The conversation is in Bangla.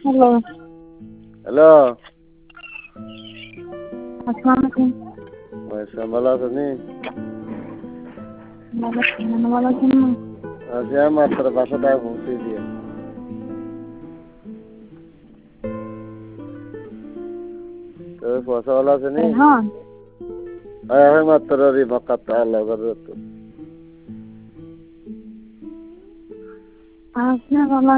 Hello, hello. আসসালামু আলাইকুম। ওয়ালাইকুম ভালো আছেন নি? ভালো আছি, ভালো আছেন না? আছি আমি মাত্র বাসাটা পৌঁছে দিয়ে। তবে পয়সা ভালো আছে নি? রেহান, আমি মাত্র মক্কাত আল্লাহ করে আপনি ভালো